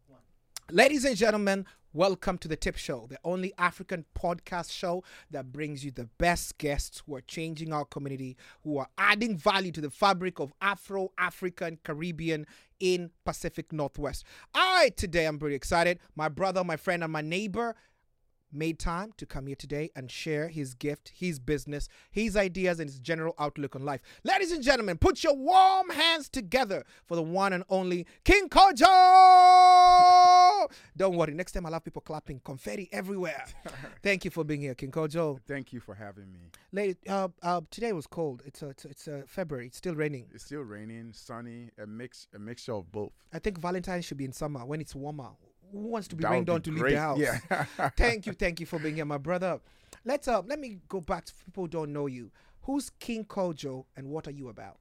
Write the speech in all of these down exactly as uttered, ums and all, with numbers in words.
Ladies and gentlemen, welcome to the Tip Show, the only African podcast show that brings you the best guests who are changing our community, who are adding value to the fabric of Afro, African, Caribbean in Pacific Northwest. I, today, I'm pretty excited. My brother, my friend, and my neighbor made time to come here today and share his gift, his business, his ideas, and his general outlook on life. Ladies and gentlemen, put your warm hands together for the one and only King Kojo! Don't worry, next time I'll have people clapping, confetti everywhere. Thank you for being here, King Kojo. Thank you for having me. Lady, uh, uh, today was cold. It's a, it's, a, it's a February. It's still raining. It's still raining, sunny, a mix, a mixture of both. I think Valentine's should be in summer when it's warmer. Who wants to be That would rained be on to leave great, the house? yeah. Thank you, thank you for being here, my brother. Let's uh, let me go back to people who don't know you. Who's King Kojo and what are you about?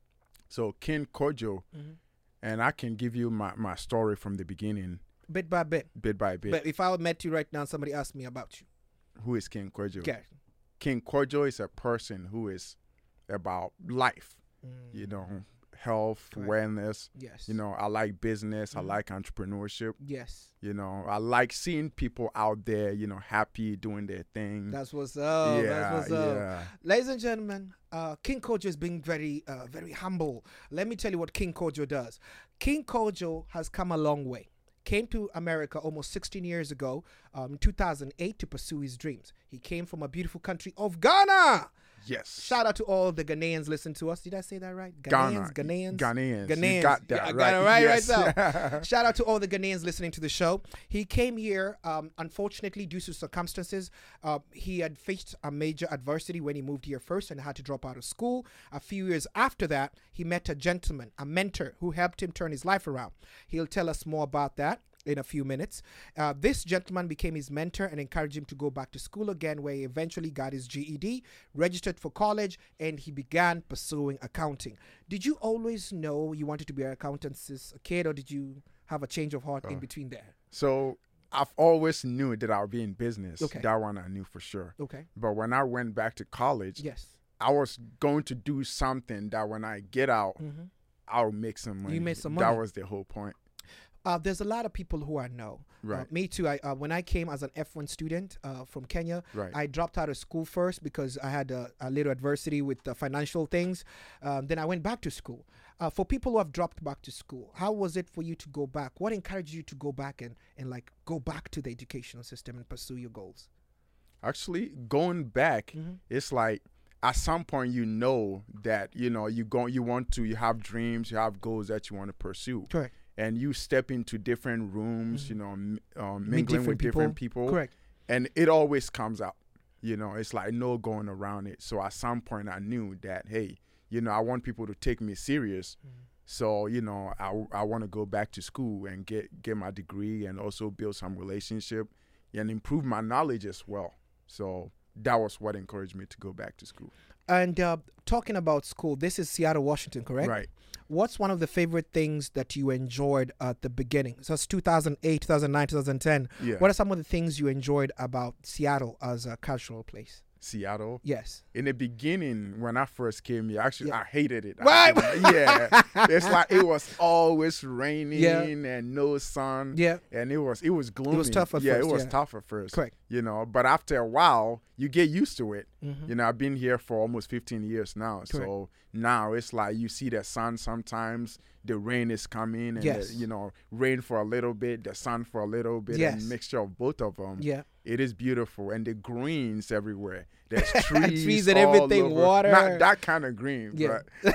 So King Kojo, Mhm. and I can give you my, my story from the beginning, Bit by bit. bit by bit. But if I met you right now, somebody asked me about you. Who is King Kojo? Okay. King Kojo is a person who is about life, you know, health, Correct. wellness. Yes. You know, I like business. Mhm. I like entrepreneurship. Yes. You know, I like seeing people out there, you know, happy doing their thing. That's what's up. yeah, That's what's up. yeah. Ladies and gentlemen, uh, King Kojo is being very, uh, very humble. Let me tell you what King Kojo does. King Kojo has come a long way. Came to America almost sixteen years ago, um, two thousand eight, to pursue his dreams. He came from a beautiful country of Ghana. Yes. Shout out to all the Ghanaians listen to us. Did I say that right? Ghana. Ghanaians, Ghanaians, Ghanaians. Ghanaians. You got that Yeah, I right. got it right, yes. right now. Shout out to all the Ghanaians listening to the show. He came here, um, unfortunately, due to circumstances. Uh, he had faced a major adversity when he moved here first and had to drop out of school. A few years after that, he met a gentleman, a mentor, who helped him turn his life around. He'll tell us more about that in a few minutes. Uh, this gentleman became his mentor and encouraged him to go back to school again, where he eventually got his G E D, registered for college, and he began pursuing accounting. Did you always know you wanted to be an accountant since a kid, or did you have a change of heart in Uh, between there? So I've always knew that I would be in business. Okay. That one I knew for sure. Okay. But when I went back to college, Yes. I was going to do something that when I get out, Mm-hmm. I'll make some money. You made some That money. was the whole point. Uh, there's a lot of people who I know. Uh, Right. me too. I uh, when I came as an F one student uh, from Kenya, Right. I dropped out of school first because I had a, a little adversity with the financial things. Um, then I went back to school. Uh, for people who have dropped back to school, how was it for you to go back? What encouraged you to go back and, and like go back to the educational system and pursue your goals? Actually, going back, Mhm. it's like at some point you know that you know you go, you want to, you have dreams, you have goals that you want to pursue, Correct. and you step into different rooms, Mhm. you know, m- um, Meet mingling with different people. Correct. And it always comes out. You know, it's like no going around it. So at some point I knew that, hey, you know, I want people to take me serious. Mhm. So, you know, I, I want to go back to school and get, get my degree and also build some relationship and improve my knowledge as well. So that was what encouraged me to go back to school. And uh, talking about school, this is Seattle, Washington, correct? Right. What's one of the favorite things that you enjoyed at the beginning? So it's two thousand eight, two thousand nine, two thousand ten. Yeah. What are some of the things you enjoyed about Seattle as a cultural place? Seattle. Yes. In the beginning, when I first came here, actually, Yeah. I hated it. I Right. didn't- yeah. It's like it was always raining Yeah. and no sun. Yeah. And it was it was gloomy. tough at yeah, first, it was yeah. tough at first. Correct. You know, but after a while, you get used to it. Mhm. You know, I've been here for almost fifteen years now. So now it's like you see the sun sometimes, the rain is coming, and Yes. the, you know, rain for a little bit, the sun for a little bit, Yes. and mixture of both of them. Yeah. It is beautiful, and the greens everywhere. There's trees, Trees and all everything, over. water. Not that kind of green, Yeah. but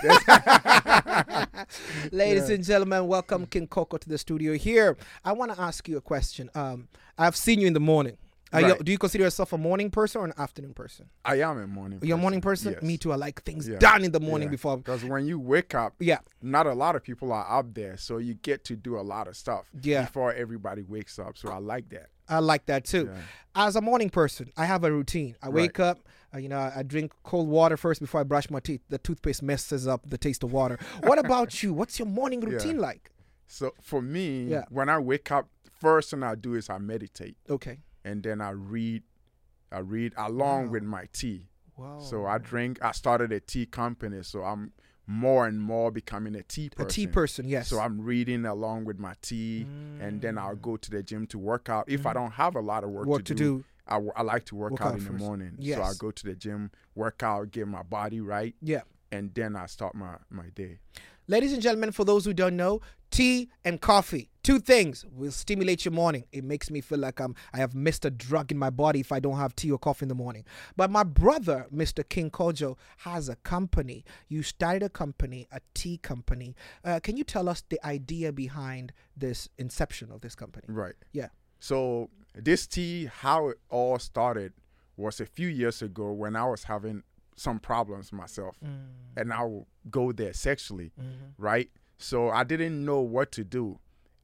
there's- Ladies Yeah. and gentlemen, welcome King Coco to the studio here. I want to ask you a question. Um, I've seen you in the morning. Are you, Right. do you consider yourself a morning person or an afternoon person? I am a morning. You're a morning person? Yes. Me too. I like things Yeah. done in the morning Yeah. before. Because when you wake up, Yeah. not a lot of people are up there, so you get to do a lot of stuff Yeah. before everybody wakes up. So I like that. I like that too. Yeah. As a morning person, I have a routine. I wake up, uh, you know, I, I drink cold water first before I brush my teeth. The toothpaste messes up the taste of water. What about you? What's your morning routine like? So for me, Yeah. when I wake up, first thing I do is I meditate, Okay. and then I read. I read along Wow. with my tea. Wow. So I drink. I started a tea company, so I'm more and more becoming a tea person. A tea person, yes. So I'm reading along with my tea, mm. and then I'll go to the gym to work out. If mm. I don't have a lot of work, work to, to do, do. I, I like to work, work out, out in first. the morning. Yes. So I go to the gym, work out, get my body right. Yeah. And then I start my, my day. Ladies and gentlemen, for those who don't know, tea and coffee, two things will stimulate your morning. It makes me feel like I'm, I have missed a drug in my body if I don't have tea or coffee in the morning. But my brother, Mister King Kojo, has a company. You started a company, a tea company. Uh, can you tell us the idea behind this inception of this company? Right. Yeah. So this tea, how it all started was a few years ago when I was having some problems myself, mm. and I will go there sexually, mm-hmm. right? So I didn't know what to do,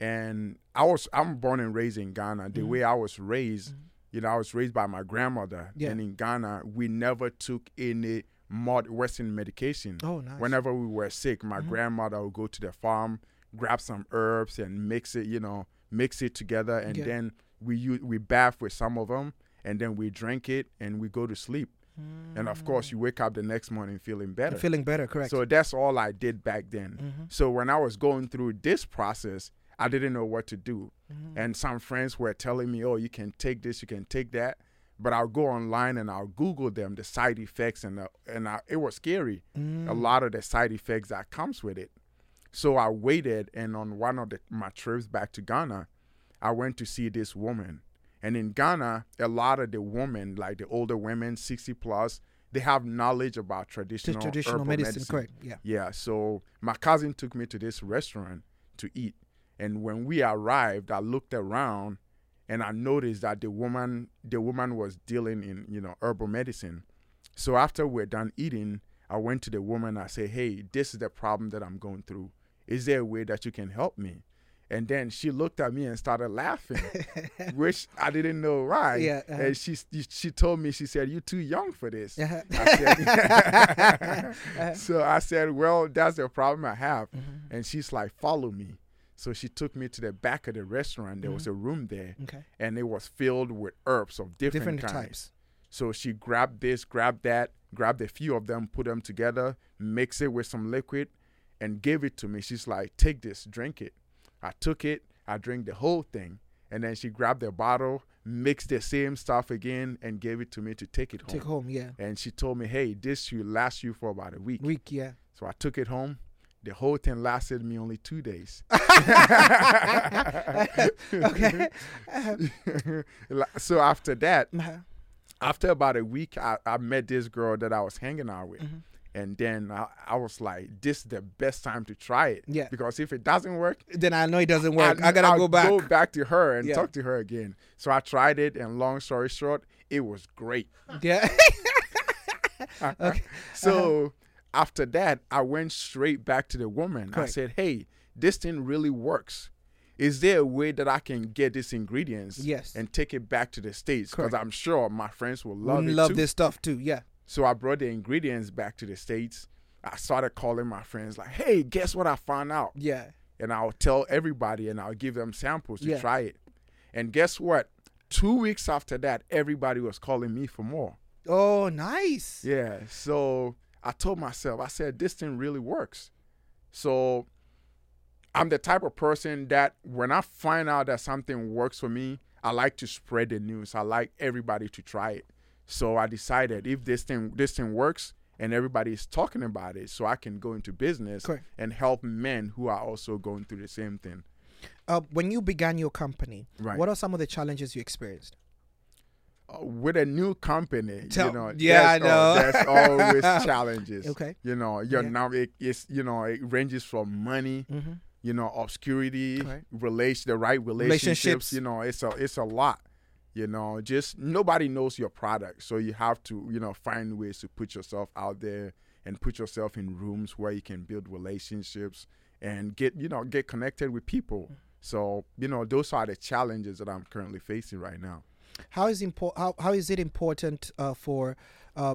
and I was I'm born and raised in Ghana. The mm-hmm. way I was raised, mm-hmm. you know, I was raised by my grandmother, yeah. and in Ghana we never took any mod Western medication. Oh, nice. Whenever we were sick, my mm-hmm. grandmother would go to the farm, grab some herbs, and mix it, you know, mix it together, and yeah. then we use, we bath with some of them, and then we drink it, and we go to sleep. And of course, you wake up the next morning feeling better. You're feeling better, correct. So that's all I did back then. Mm-hmm. So when I was going through this process, I didn't know what to do. Mm-hmm. And some friends were telling me, oh, you can take this, you can take that. But I'll go online and I'll Google them, the side effects, and the, and I, it was scary, mm. a lot of the side effects that comes with it. So I waited, and on one of the, my trips back to Ghana, I went to see this woman. And in Ghana, a lot of the women, like the older women, sixty plus, they have knowledge about traditional, traditional medicine, medicine. Correct. Yeah. Yeah. So my cousin took me to this restaurant to eat. And when we arrived, I looked around and I noticed that the woman, the woman was dealing in, you know, herbal medicine. So after we're done eating, I went to the woman. I said, hey, this is the problem that I'm going through. Is there a way that you can help me? And then she looked at me and started laughing, which I didn't know why. Yeah, uh-huh. And she she told me, she said, "You're too young for this." Uh-huh. I said, uh-huh. So I said, well, that's the problem I have. Mm-hmm. And she's like, follow me. So she took me to the back of the restaurant. There mm-hmm. was a room there, okay. and it was filled with herbs of different, different kinds. types. So she grabbed this, grabbed that, grabbed a few of them, put them together, mix it with some liquid, and gave it to me. She's like, take this, drink it. I took it, I drank the whole thing, and then she grabbed the bottle, mixed the same stuff again, and gave it to me to take it home. Take home, yeah. And she told me, hey, this should last you for about a week. Week, yeah. So I took it home. The whole thing lasted me only two days. Okay. So after that, uh-huh. after about a week, I, I met this girl that I was hanging out with. Mm-hmm. And then I, I was like, this is the best time to try it. Yeah. Because if it doesn't work, then I know it doesn't work. I, I gotta I'll go back. go back to her and yeah. talk to her again. So I tried it, and long story short, it was great. Yeah. Okay. So uh-huh. after that, I went straight back to the woman. Correct. I said, hey, this thing really works. Is there a way that I can get these ingredients yes. and take it back to the States? Because I'm sure my friends will love we it love too. this stuff too, yeah. So I brought the ingredients back to the States. I started calling my friends like, hey, guess what I found out? Yeah. And I'll tell everybody, and I'll give them samples to yeah. try it. And guess what? Two weeks after that, everybody was calling me for more. Oh, nice. Yeah. So I told myself, I said, this thing really works. So I'm the type of person that when I find out that something works for me, I like to spread the news. I like everybody to try it. So I decided if this thing this thing works and everybody is talking about it, so I can go into business Correct. and help men who are also going through the same thing. Uh, when you began your company, right. what are some of the challenges you experienced? Uh, with a new company, Tell, you know, yeah, I know. Uh, there's always challenges. Okay. You know, you're yeah. now it, it's you know it ranges from money, mm-hmm. you know, obscurity, right. relation, the right relationships, relationships. You know, it's a it's a lot. You know, just nobody knows your product, so you have to you know find ways to put yourself out there and put yourself in rooms where you can build relationships and get you know get connected with people. Mm-hmm. So you know, those are the challenges that I'm currently facing right now. How is impor- how, how is it important uh, for uh,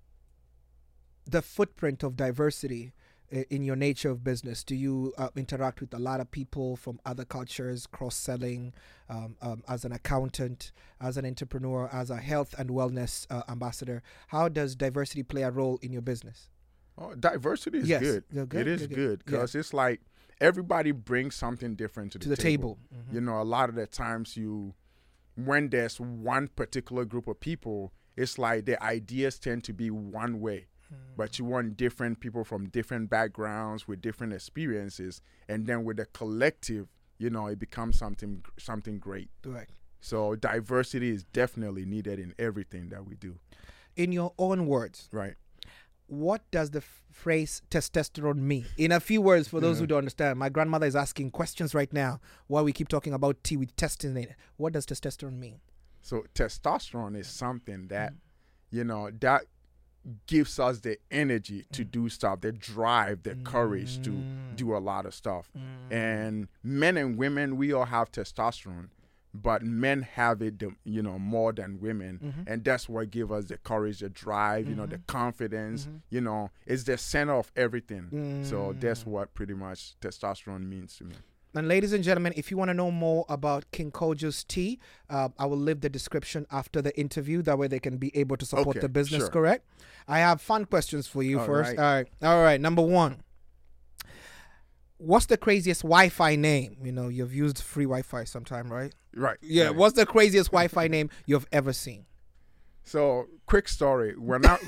the footprint of diversity in your nature of business? Do you uh, interact with a lot of people from other cultures, cross-selling, um, um, as an accountant, as an entrepreneur, as a health and wellness uh, ambassador? How does diversity play a role in your business? Oh, diversity is Yes. good. You're good, It is you're good. good Yeah. because it's like everybody brings something different to, To the table. Mhm. You know, a lot of the times you, when there's one particular group of people, it's like the ideas tend to be one way. But you want different people from different backgrounds with different experiences, and then with the collective, you know, it becomes something something great. Right. So diversity is definitely needed in everything that we do. In your own words, Right. what does the f- phrase testosterone mean? In a few words, for those Yeah. who don't understand, my grandmother is asking questions right now while we keep talking about tea with testing in it. What does testosterone mean? So testosterone is something that, you know, that gives us the energy to do stuff, the drive, the courage to do a lot of stuff. And men and women, we all have testosterone, but men have it, the- you know, more than women. And that's what gives us the courage, the drive, you know, the confidence, you know, it's the center of everything. So that's what pretty much testosterone means to me. And ladies and gentlemen, if you want to know more about King Kojo's tea, uh, I will leave the description after the interview. That way they can be able to support Okay, the business, sure. correct? I have fun questions for you All first. right. All right. All right. Number one. What's the craziest Wi-Fi name? You know, you've used free Wi-Fi sometime, right? Right. Yeah. right. What's the craziest Wi-Fi name you've ever seen? So, quick story. When I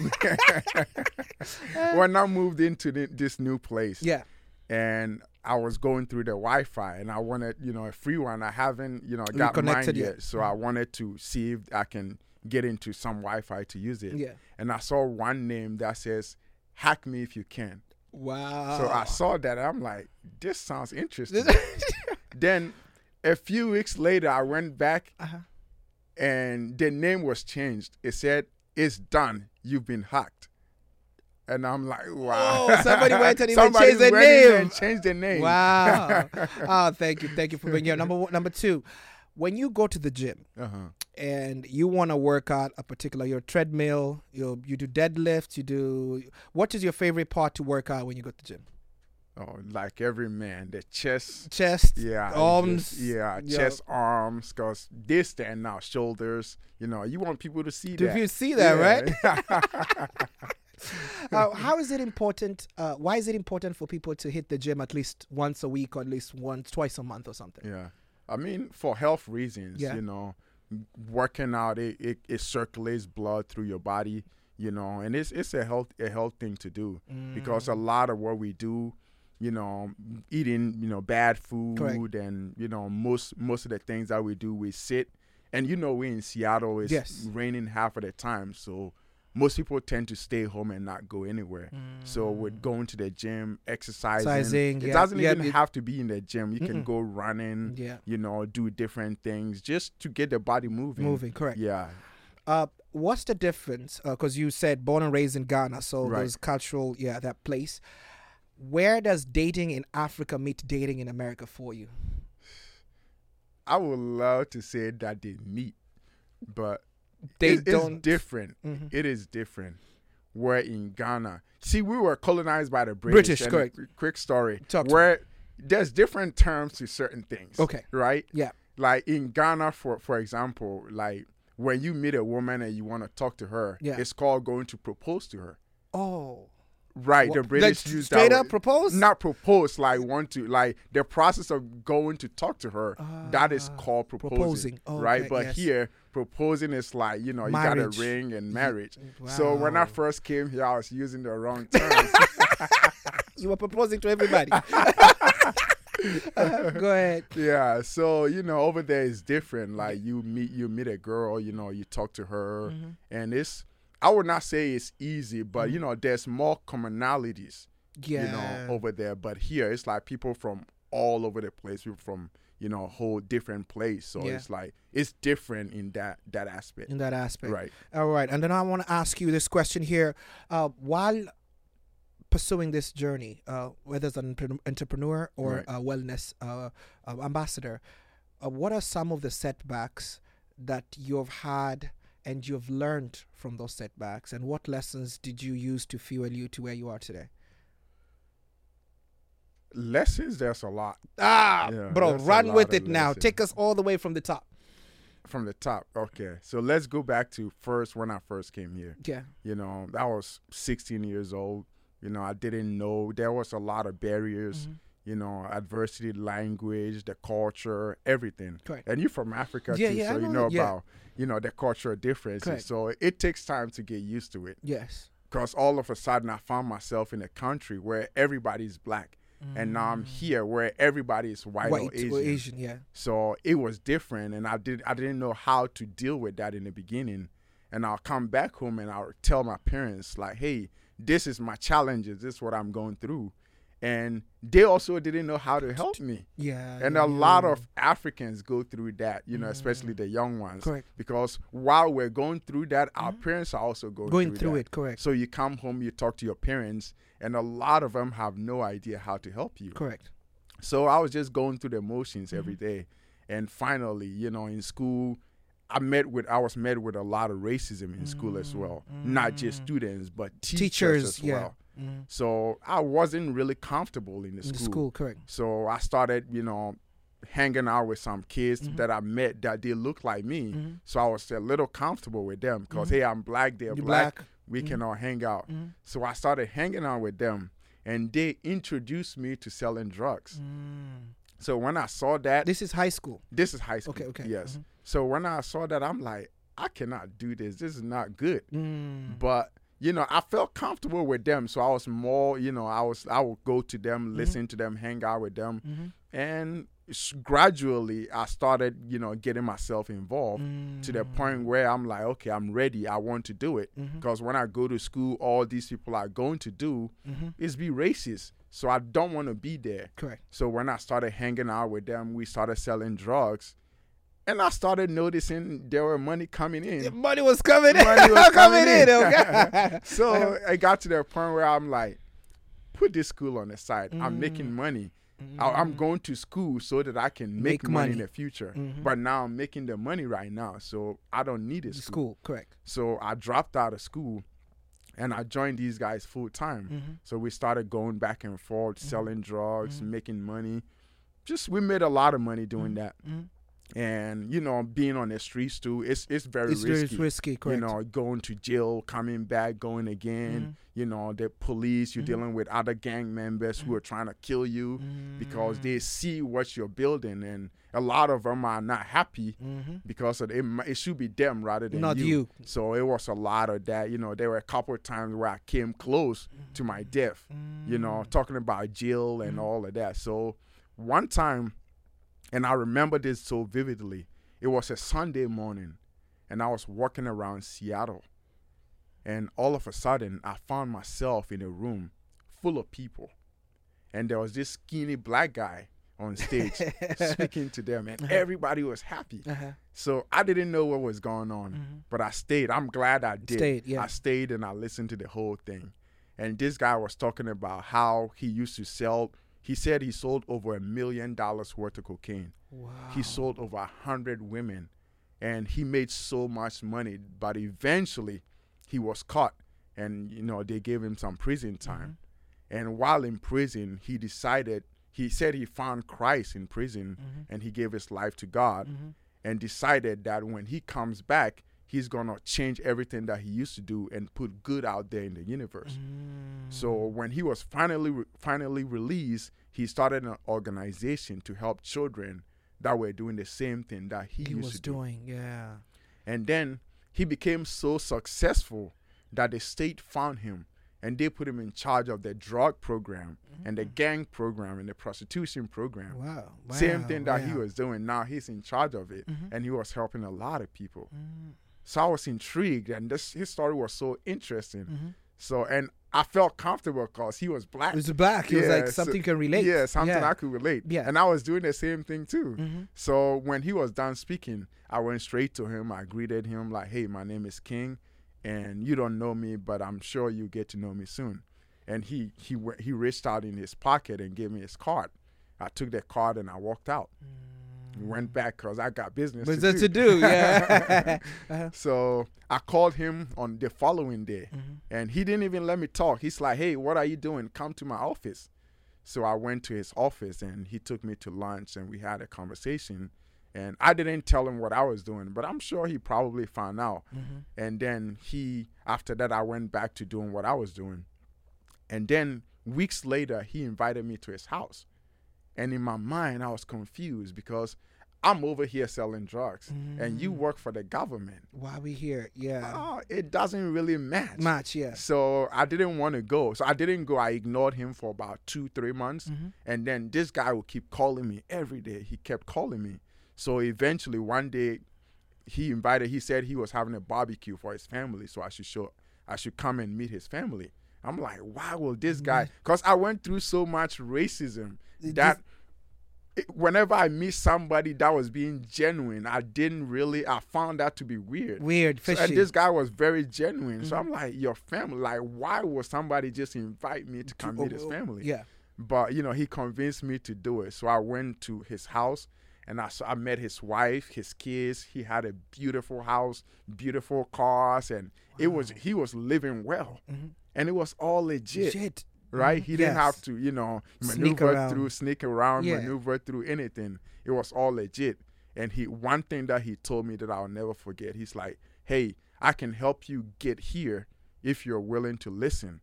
when I moved into the, this new place, Yeah. and I was going through the Wi-Fi, and I wanted, you know, a free one. I haven't, you know, got mine Reconnected yet, yet. so I wanted to see if I can get into some Wi-Fi to use it. Yeah. And I saw one name that says, "Hack me if you can." Wow. So I saw that, and I'm like, this sounds interesting. Then a few weeks later, I went back, Uh-huh. and the name was changed. It said, "It's done. You've been hacked." And I'm like, wow. Oh, somebody went and even Somebody changed their went in name. and changed their name. Wow. Oh, thank you. Thank you for being here. Number one, number two, when you go to the gym Uh-huh. and you want to work out a particular, your treadmill, you you do deadlifts, you do, what is your favorite part to work out when you go to the gym? Oh, like every man, the chest. Chest, Yeah. arms. just- yeah, yeah. chest, arms, because they stand out, shoulders. You know, you want people to see Do that. you see that, Yeah. right? Uh, how is it important? Uh, why is it important for people to hit the gym at least once a week or at least once, twice a month or something? Yeah. I mean, for health reasons, Yeah. you know, working out, it, it, it circulates blood through your body, you know, and it's it's a health a health thing to do because a lot of what we do, you know, eating, you know, bad food Correct. and, you know, most most of the things that we do, we sit. And, you know, we're in Seattle, it's Yes. raining half of the time. So most people tend to stay home and not go anywhere. So with going to the gym, exercising, Exercising, it yeah, doesn't yeah, even it- have to be in the gym. You can Mm-mm. go running, Yeah. you know, do different things just to get the body moving. Moving, correct. Yeah. Uh, what's the difference? Because you said born and raised in Ghana, so Right. there's cultural, yeah, that place. Where does dating in Africa meet dating in America for you? I would love to say that they meet, but They it- don't. it's different. Mhm. It is different. Where in Ghana, see, we were colonized by the British. British, and correct. a quick story. Talk to where there's different terms to certain things. Okay. Right? Yeah. Like in Ghana, for for example, like when you meet a woman and you want to talk to her, Yeah. it's called going to propose to her. Oh. Right. What- The British like use straight that up word. propose? Not propose, like want to, like the process of going to talk to her. that is Ah, called proposing. proposing. Oh, right? okay, But yes. here, proposing is like, you know, Marriage. you got a ring and marriage. So when I Wow. first came here, I was using the wrong term. You were proposing to everybody. Uh, go ahead. Yeah, so you know, over there is different. Like you meet you meet a girl, you know, you talk to her, Mm-hmm. and it's I would not say it's easy, but you know, there's more commonalities, Yeah. you know, over there. But here, it's like people from all over the place, people from you know a whole different place. So Yeah. it's like it's different in that that aspect, in that aspect. right? All right. And then I want to ask you this question here. Uh, while pursuing this journey, uh, whether as an entre- entrepreneur or Right. a wellness uh, uh, ambassador, uh, what are some of the setbacks that you've had and you've learned from those setbacks? And what lessons did you use to fuel you to where you are today? Lessons, there's a lot Ah, Yeah, bro, that's a run lot with of it now. lessons. Take us all the way from the top. from the top. Okay, so let's go back to first when I first came here. Yeah. You know, I was sixteen years old, You know, I didn't know. There was a lot of barriers. Mm-hmm. You know, adversity, language, the culture, everything. Correct. And you're from Africa yeah, too, yeah, so I you know know that. Yeah. about, you know, the cultural differences. Correct. So it takes time to get used to it. Yes. Because all of a sudden I found myself in a country where everybody's black. Mm. And now I'm here where everybody is white, White or Asian. or Asian, yeah. So it was different, and I did I didn't know how to deal with that in the beginning. And I'll come back home and I'll tell my parents, like, hey, this is my challenges. This is what I'm going through. And they also didn't know how to help me. Yeah. And yeah, a yeah. lot of Africans go through that, you know, Mm. especially the young ones. Correct. Because while we're going through that, our Mm. parents are also going, Going through, through that. it, correct. So you come home, you talk to your parents, and a lot of them have no idea how to help you. Correct. So I was just going through the motions Mm-hmm. every day. And finally, you know, in school, I met with I was met with a lot of racism in school as well. Mm. Not just students, but teachers, Teachers, as yeah. well. Mm. So I wasn't really comfortable in the In the school. school, correct. So I started, you know, hanging out with some kids Mhm. that I met that they look like me. Mhm. So I was a little comfortable with them because, Mhm. hey, I'm black, they're You're black. black. We Mhm. can all hang out. Mhm. So I started hanging out with them, and they introduced me to selling drugs. Mm. So when I saw that, This is high school. this is high school. Okay, okay. Yes. Mhm. So when I saw that, I'm like, I cannot do this. This is not good. Mm. But you know, I felt comfortable with them, so I was more, you know, I was I would go to them, Mhm. listen to them, hang out with them, Mhm. and s- gradually I started, you know, getting myself involved to the point where I'm like, okay, I'm ready. I want to do it Mhm. because when I go to school, all these people are going to do Mhm. is be racist. So I don't want to be there. Correct. So when I started hanging out with them, we started selling drugs. And I started noticing there were money coming in. The money was coming in. Money was coming coming in. in. Okay. So I got to the point where I'm like, put this school on the side. I'm Mm. making money. I- I'm going to school so that I can make, Make money in money. the future. Mhm. But now I'm making the money right now, so I don't need a The school. school, correct. So I dropped out of school, and I joined these guys full time. Mhm. So we started going back and forth, selling drugs, Mhm. making money. Just we made a lot of money doing Mhm. that. Mhm. And you know, being on the streets too, it's it's very It's risky. very risky, correct. You know, going to jail, coming back, going again. Mhm. You know, the police, you're Mhm. dealing with other gang members who are trying to kill you because they see what you're building, and a lot of them are not happy Mhm. because of it, mi- it should be them rather than Not you. So it was a lot of that. You know, there were a couple of times where I came close to my death. You know, talking about jail and all of that. So one time, and I remember this so vividly. It was a Sunday morning, and I was walking around Seattle, and all of a sudden, I found myself in a room full of people, and there was this skinny black guy on stage speaking to them, and Uh-huh. everybody was happy. Uh-huh. So I didn't know what was going on, Mhm. but I stayed. I'm glad I did. Stayed, yeah. I stayed and I listened to the whole thing. And this guy was talking about how he used to sell. He said he sold over a million dollars worth of cocaine. Wow. He sold over a hundred women, and he made so much money. But eventually, he was caught, and you know they gave him some prison time. And while in prison, he decided. He said he found Christ in prison, Mhm. and he gave his life to God, Mhm. and decided that when he comes back, he's gonna change everything that he used to do and put good out there in the universe. Mm. So when he was finally re- finally released, he started an organization to help children that were doing the same thing that he, he used was to do. doing, yeah. And then he became so successful that the state found him, and they put him in charge of the drug program and the gang program and the prostitution program. Wow. wow. Same thing that he wow. was doing. Now he's in charge of it, Mhm. and he was helping a lot of people. Mm. So I was intrigued, and this his story was so interesting. Mhm. So and I felt comfortable because he was black. It was black. It was like Yeah, so- something you can relate. Yeah, something Yeah. I could relate. Yeah. And I was doing the same thing too. Mhm. So when he was done speaking, I went straight to him. I greeted him like, "Hey, my name is King, and you don't know me, but I'm sure you get to know me soon." And he he went, he reached out in his pocket and gave me his card. I took that card and I walked out. Went back because I got business But to that's do. to do, yeah. Uh-huh. So I called him on the following day, Mhm. and he didn't even let me talk. He's like, "Hey, what are you doing? Come to my office." So I went to his office, and he took me to lunch, and we had a conversation. And I didn't tell him what I was doing, but I'm sure he probably found out. Mhm. And then he, after that, I went back to doing what I was doing. And then weeks later, he invited me to his house. And in my mind, I was confused because I'm over here selling drugs mm. and you work for the government. Why we here? Yeah. Oh, it doesn't really match. Match, yeah. So I didn't want to go. So I didn't go. I ignored him for about two, three months. Mm-hmm. And then this guy would keep calling me every day. He kept calling me. So eventually one day he invited, he said he was having a barbecue for his family. So I should show, I should come and meet his family. I'm like, why will this guy, because I went through so much racism that It, whenever I meet somebody that was being genuine, I didn't really, I found that to be weird. Weird, fishy. So, and this guy was very genuine. Mm-hmm. So I'm like, your family, like, why would somebody just invite me to come to, meet oh, his family? Yeah. But, you know, he convinced me to do it. So I went to his house and I, saw, I met his wife, his kids. He had a beautiful house, beautiful cars, and wow. it was, he was living well. Mm-hmm. And it was all legit. Legit. Right? He didn't yes. have to, you know, maneuver through, sneak around, yeah. maneuver through anything. It was all legit. And he, one thing that he told me that I'll never forget, he's like, hey, I can help you get here if you're willing to listen.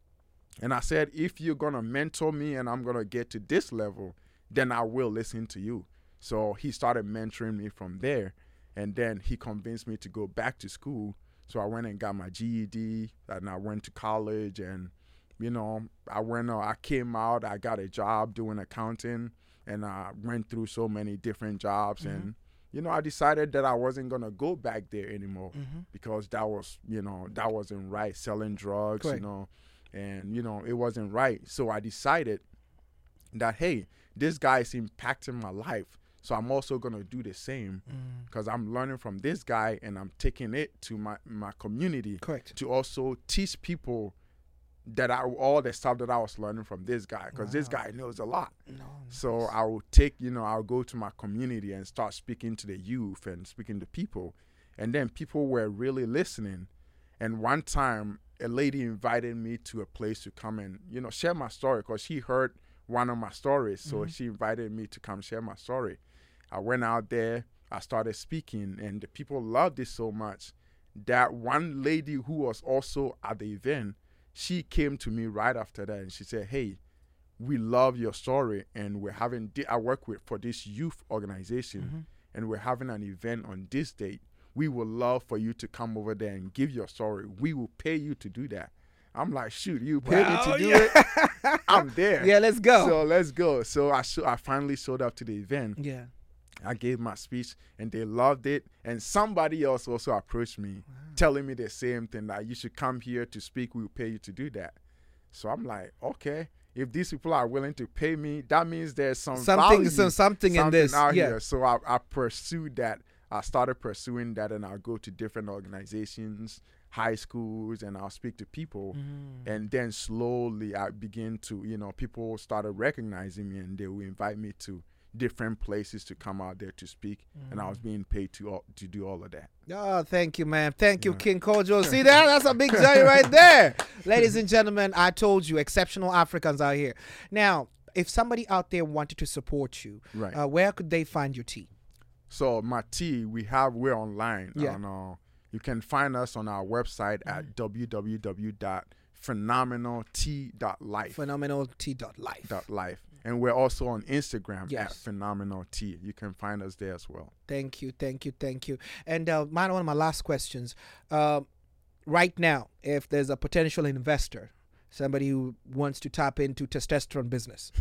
And I said, if you're going to mentor me and I'm going to get to this level, then I will listen to you. So he started mentoring me from there. And then he convinced me to go back to school. So I went and got my G E D and I went to college and You know, I went, uh, I came out, I got a job doing accounting, and I went through so many different jobs. Mm-hmm. And, you know, I decided that I wasn't going to go back there anymore mm-hmm. because that was, you know, that wasn't right, selling drugs, Correct. you know, and, you know, it wasn't right. So I decided that, hey, this guy is impacting my life. So I'm also going to do the same because mm. I'm learning from this guy and I'm taking it to my, my community Correct. to also teach people that I, all the stuff that I was learning from this guy, because wow. this guy knows a lot. No, so nice. I will take, you know, I'll go to my community and start speaking to the youth and speaking to people. And then people were really listening. And one time, a lady invited me to a place to come and, you know, share my story because she heard one of my stories. So mm-hmm. she invited me to come share my story. I went out there, I started speaking, and the people loved it so much that one lady who was also at the event, she came to me right after that and she said, hey, we love your story and we're having, I work with for this youth organization mm-hmm. and we're having an event on this date. We would love for you to come over there and give your story. We will pay you to do that. I'm like, shoot, you pay wow, me to do yeah. it? I'm there. Yeah, let's go. So let's go. So I, sh- I finally showed up to the event. Yeah. I gave my speech and they loved it. And somebody else also approached me wow. telling me the same thing, that you should come here to speak. We'll pay you to do that. So I'm like, okay, if these people are willing to pay me, that means there's some something, value, some, something, something in this. out yeah. here. So I, I pursued that. I started pursuing that and I'll go to different organizations, high schools, and I'll speak to people. Mm. And then slowly I begin to, you know, people started recognizing me and they will invite me to different places to come out there to speak, mm. and I was being paid to all, to do all of that. Oh, thank you, man. Thank yeah. you, King Kojo. See that? That's a big journey right there. Ladies and gentlemen, I told you, exceptional Africans out here. Now, if somebody out there wanted to support you, right. uh, where could they find your tea? So my tea, we have, we're online. Yeah. On, uh, you can find us on our website mm. at w w w dot phenomenal tea dot life. phenomenal tea dot life. Dot life. And we're also on Instagram yes. at Phenomenal Tea. You can find us there as well. Thank you, thank you, thank you. And uh, my, one of my last questions. Uh, right now, if there's a potential investor, somebody who wants to tap into testosterone business,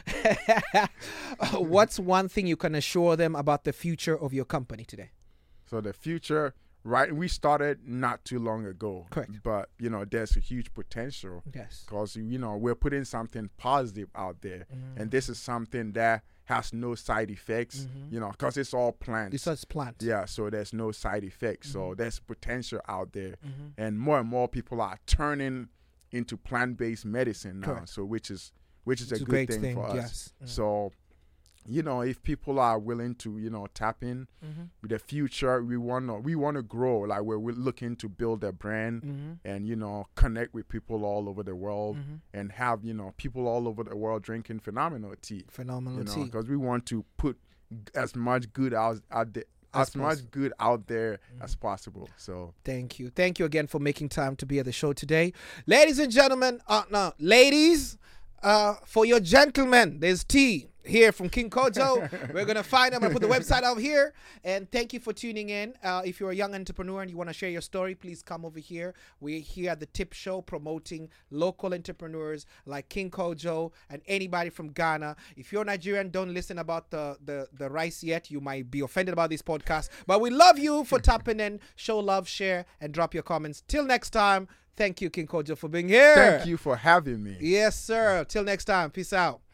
what's one thing you can assure them about the future of your company today? So the future, right, we started not too long ago. Correct. But, you know, there's a huge potential. Yes. Because, you know, we're putting something positive out there. Mm. And this is something that has no side effects, mm-hmm. you know, because it's all plants. This is plants. Yeah, so there's no side effects. Mm-hmm. So there's potential out there. Mm-hmm. And more and more people are turning into plant-based medicine now. Correct. So which is which is it's a, a good great thing, thing for us. Yes. Mm. So, you know, if people are willing to, you know, tap in mm-hmm. with the future, we want to we want to grow. Like we're, we're looking to build a brand mm-hmm. and, you know, connect with people all over the world mm-hmm. and have, you know, people all over the world drinking phenomenal tea. Phenomenal you know, tea. Because we want to put as much good out, out, the, as as much possible. good out there as possible. So Thank you. Thank you again for making time to be at the show today. Ladies and gentlemen, uh, no, ladies, uh, for your gentlemen, there's tea here from King Kojo. We're going to find them. I'm going to put the website out here. And thank you for tuning in. Uh, if you're a young entrepreneur and you want to share your story, please come over here. We're here at the Tip Show promoting local entrepreneurs like King Kojo and anybody from Ghana. If you're Nigerian, don't listen about the, the, the rice yet. You might be offended about this podcast. But we love you for tapping in. Show love, share, and drop your comments. Till next time, thank you, King Kojo, for being here. thank you for having me. Yes, sir. Till next time. Peace out.